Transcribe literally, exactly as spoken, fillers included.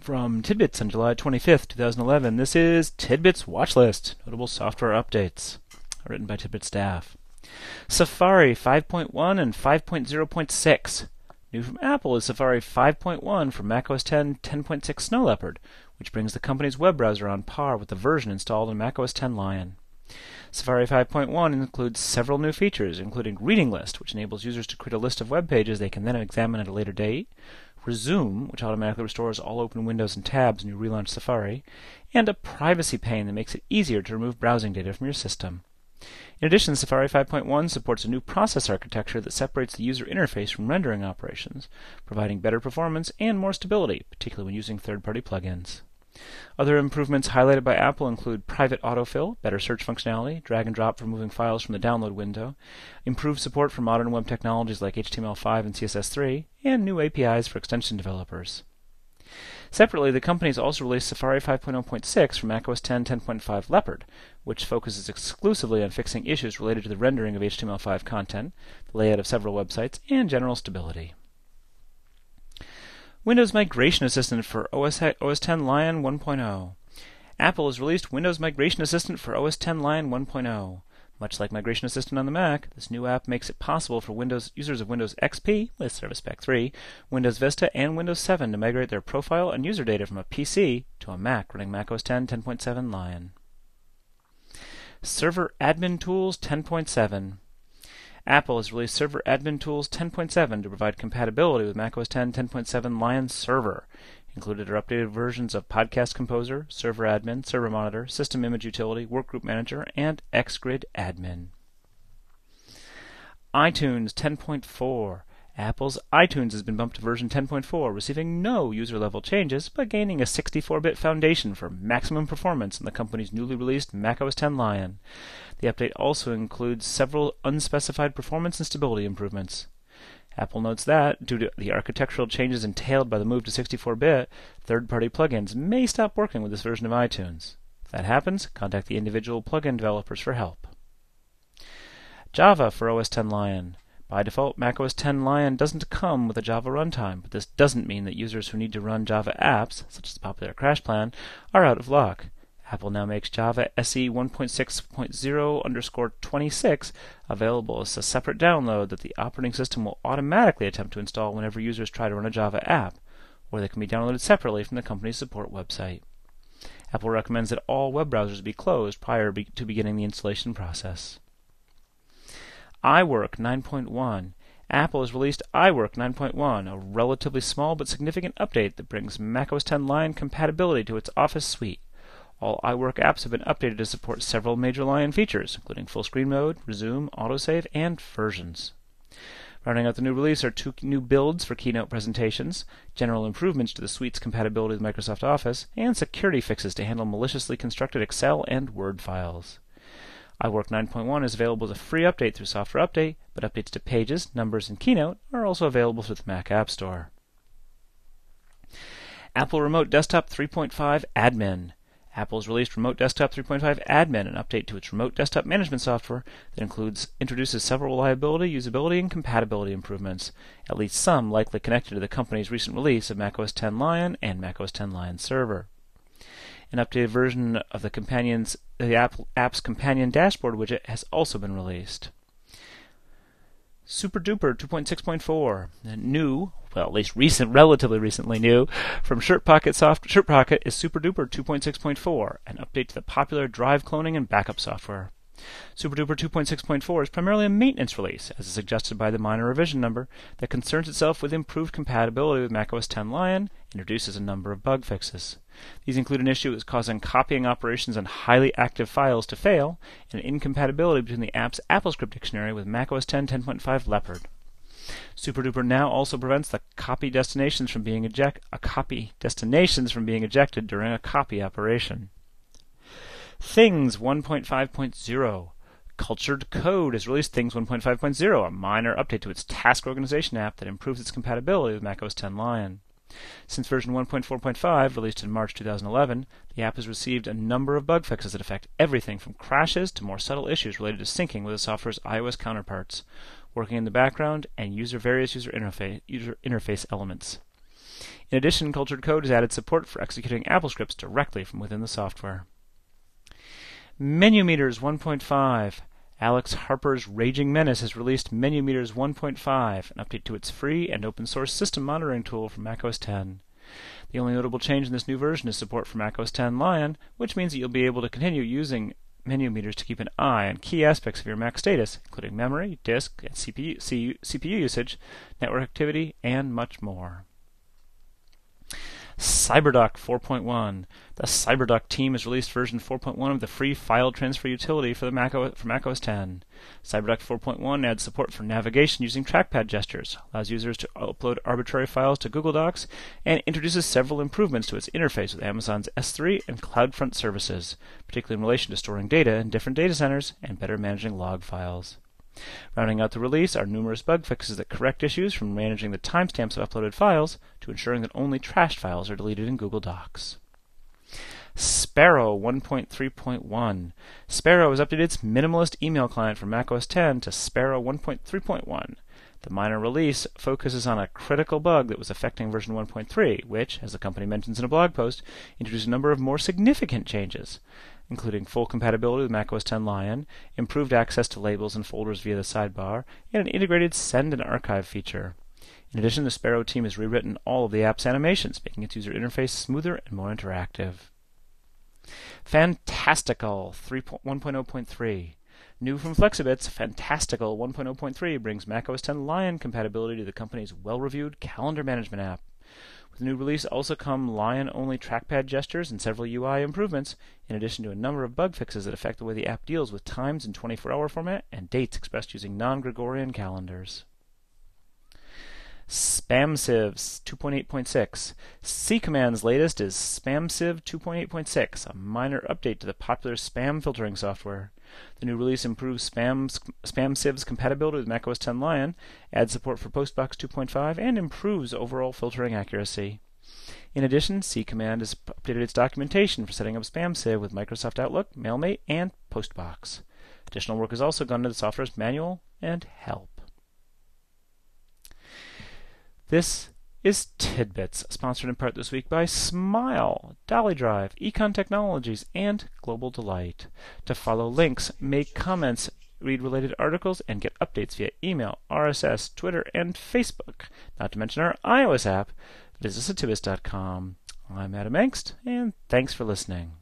From Tidbits on July twenty-fifth, two thousand eleven, this is Tidbits Watchlist, Notable Software Updates, written by Tidbit staff. Safari five point one and five point oh point six. New from Apple is Safari five point one for macOS ten ten point six Snow Leopard, which brings the company's web browser on par with the version installed in macOS ten Lion. Safari five point one includes several new features, including Reading List, which enables users to create a list of web pages they can then examine at a later date, Resume, which automatically restores all open windows and tabs when you relaunch Safari, and a privacy pane that makes it easier to remove browsing data from your system. In addition, Safari five point one supports a new process architecture that separates the user interface from rendering operations, providing better performance and more stability, particularly when using third-party plugins. Other improvements highlighted by Apple include private autofill, better search functionality, drag and drop for moving files from the download window, improved support for modern web technologies like H T M L five and C S S three, and new A P Is for extension developers. Separately, the company has also released Safari five point oh point six for macOS ten ten point five Leopard, which focuses exclusively on fixing issues related to the rendering of H T M L five content, the layout of several websites, and general stability. Windows Migration Assistant for O S ten Lion one point oh. Apple has released Windows Migration Assistant for O S ten Lion one point oh. Much like Migration Assistant on the Mac, this new app makes it possible for Windows users of Windows X P with Service Pack three, Windows Vista, and Windows seven to migrate their profile and user data from a P C to a Mac running macOS ten ten point seven Lion. Server Admin Tools ten point seven. Apple has released Server Admin Tools ten point seven to provide compatibility with macOS ten ten point seven Lion Server. Included are updated versions of Podcast Composer, Server Admin, Server Monitor, System Image Utility, Workgroup Manager, and Xgrid Admin. iTunes ten point four. Apple's iTunes has been bumped to version ten point four, receiving no user-level changes, but gaining a sixty-four bit foundation for maximum performance in the company's newly released macOS ten Lion. The update also includes several unspecified performance and stability improvements. Apple notes that, due to the architectural changes entailed by the move to sixty-four bit, third-party plugins may stop working with this version of iTunes. If that happens, contact the individual plugin developers for help. Java for O S ten Lion. By default, macOS ten Lion doesn't come with a Java runtime, but this doesn't mean that users who need to run Java apps, such as the popular CrashPlan, are out of luck. Apple now makes Java S E one point six point oh underscore twenty-six available as a separate download that the operating system will automatically attempt to install whenever users try to run a Java app, or they can be downloaded separately from the company's support website. Apple recommends that all web browsers be closed prior be- to beginning the installation process. iWork nine point one. Apple has released iWork nine point one, a relatively small but significant update that brings macOS ten Lion compatibility to its Office suite. All iWork apps have been updated to support several major Lion features, including full screen mode, resume, autosave, and versions. Rounding out the new release are two new builds for Keynote presentations, general improvements to the suite's compatibility with Microsoft Office, and security fixes to handle maliciously constructed Excel and Word files. iWork nine point one is available as a free update through Software Update, but updates to Pages, Numbers, and Keynote are also available through the Mac App Store. Apple Remote Desktop three point five Admin. Apple has released Remote Desktop three point five Admin, an update to its remote desktop management software that includes introduces several reliability, usability, and compatibility improvements, at least some likely connected to the company's recent release of macOS ten Lion and macOS ten Lion Server. An updated version of the companion's the app, app's companion dashboard widget has also been released. SuperDuper two point six point four, new, well at least recent, relatively recently new, from ShirtPocket Soft ShirtPocket is SuperDuper two point six point four, an update to the popular drive cloning and backup software. SuperDuper two point six point four is primarily a maintenance release, as is suggested by the minor revision number, that concerns itself with improved compatibility with macOS ten Lion and introduces a number of bug fixes. These include an issue that's causing copying operations on highly active files to fail, and an incompatibility between the app's AppleScript dictionary with macOS ten ten point five Leopard. SuperDuper now also prevents the copy destinations from being eject a copy destinations from being ejected during a copy operation. Things one point five point oh. Cultured Code has released Things one point five point oh, a minor update to its task organization app that improves its compatibility with macOS ten Lion. Since version one point four point five, released in March two thousand eleven, the app has received a number of bug fixes that affect everything from crashes to more subtle issues related to syncing with the software's iOS counterparts, working in the background, and user various user interface, user interface elements. In addition, Cultured Code has added support for executing Apple scripts directly from within the software. MenuMeters one point five. Alex Harper's Raging Menace has released MenuMeters one point five, an update to its free and open-source system monitoring tool for macOS ten. The only notable change in this new version is support for macOS ten Lion, which means that you'll be able to continue using MenuMeters to keep an eye on key aspects of your Mac status, including memory, disk, and C P U, C P U usage, network activity, and much more. CyberDuck four point one. The CyberDuck team has released version four point one of the free file transfer utility for the Mac O S, for macOS ten. CyberDuck four point one adds support for navigation using trackpad gestures, allows users to upload arbitrary files to Google Docs, and introduces several improvements to its interface with Amazon's S three and CloudFront services, particularly in relation to storing data in different data centers and better managing log files. Rounding out the release are numerous bug fixes that correct issues from managing the timestamps of uploaded files to ensuring that only trashed files are deleted in Google Docs. Sparrow one point three point one. Sparrow has updated its minimalist email client from macOS ten to Sparrow one point three point one. The minor release focuses on a critical bug that was affecting version one point three, which, as the company mentions in a blog post, introduced a number of more significant changes, including full compatibility with macOS ten Lion, improved access to labels and folders via the sidebar, and an integrated send and archive feature. In addition, the Sparrow team has rewritten all of the app's animations, making its user interface smoother and more interactive. Fantastical one point oh point three. New from Flexibits, Fantastical one point oh point three brings macOS ten Lion compatibility to the company's well-reviewed calendar management app. With the new release also come Lion-only trackpad gestures and several U I improvements, in addition to a number of bug fixes that affect the way the app deals with times in twenty-four hour format and dates expressed using non-Gregorian calendars. SpamSieve two point eight point six. Ccommand's latest is SpamSieve two point eight point six, a minor update to the popular spam filtering software. The new release improves Spam, SpamSieve's compatibility with macOS ten Lion, adds support for Postbox two point five, and improves overall filtering accuracy. In addition, Ccommand has updated its documentation for setting up SpamSieve with Microsoft Outlook, MailMate, and Postbox. Additional work has also gone into the software's manual and help. This is Tidbits, sponsored in part this week by Smile, Dolly Drive, Econ Technologies, and Global Delight. To follow links, make comments, read related articles, and get updates via email, R S S, Twitter, and Facebook, not to mention our iOS app, visit us at tidbits dot com. I'm Adam Engst, and thanks for listening.